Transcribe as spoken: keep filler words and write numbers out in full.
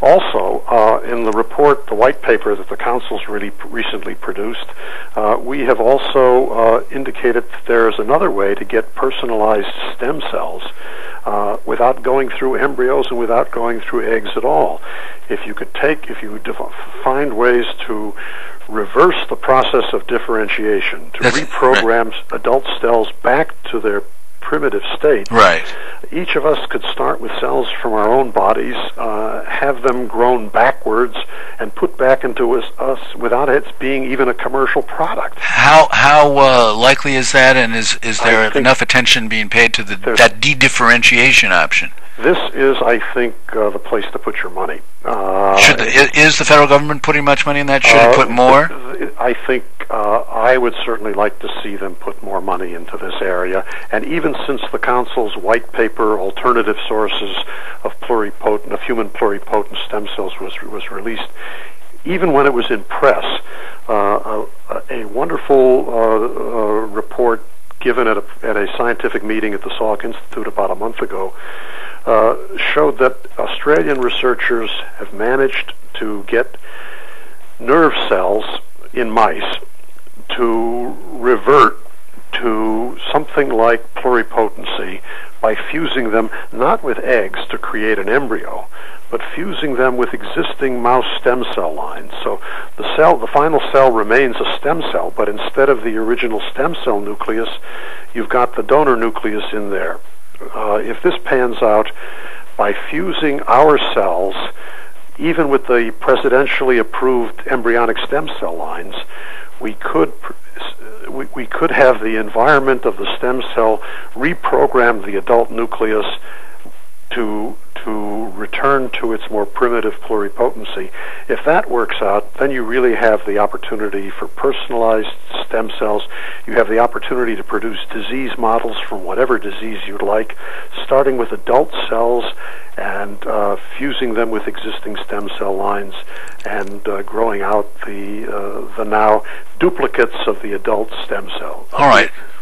Also, uh, in the report, the white paper that the Council's really recently produced, uh, we have also uh, indicated that there is another way to get personalized stem cells uh, without going through embryos and without going through eggs at all. If you could take, if you would find ways to reverse the process of differentiation, to That's, reprogram right. adult cells back to their primitive state. Right. Each of us could start with cells from our own bodies, uh, have them grown backwards, and put back into us, us without it being even a commercial product. How how uh, likely is that, and is is there enough attention being paid to the that de-differentiation option? This is, I think, uh, the place to put your money. Uh, Should the, is the federal government putting much money in that? Should uh, it put more? I think uh, I would certainly like to see them put more money into this area. And even since the Council's white paper, Alternative Sources of Pluripotent, of Human Pluripotent Stem Cells, was was released, even when it was in press, uh, a, a wonderful uh, uh, report given at a, at a scientific meeting at the Salk Institute about a month ago uh, showed that Australian researchers have managed to get nerve cells in mice to revert to something like pluripotency by fusing them not with eggs to create an embryo, but fusing them with existing mouse stem cell lines. So the cell, the final cell remains a stem cell, but instead of the original stem cell nucleus, you've got the donor nucleus in there. Uh, if this pans out, by fusing our cells, even with the presidentially approved embryonic stem cell lines, we could we, we could have the environment of the stem cell reprogram the adult nucleus to to return to its more primitive pluripotency. If that works out, then you really have the opportunity for personalized stem cells. You have the opportunity to produce disease models from whatever disease you'd like, starting with adult cells and uh, fusing them with existing stem cell lines and uh, growing out the uh, the now duplicates of the adult stem cell. All right.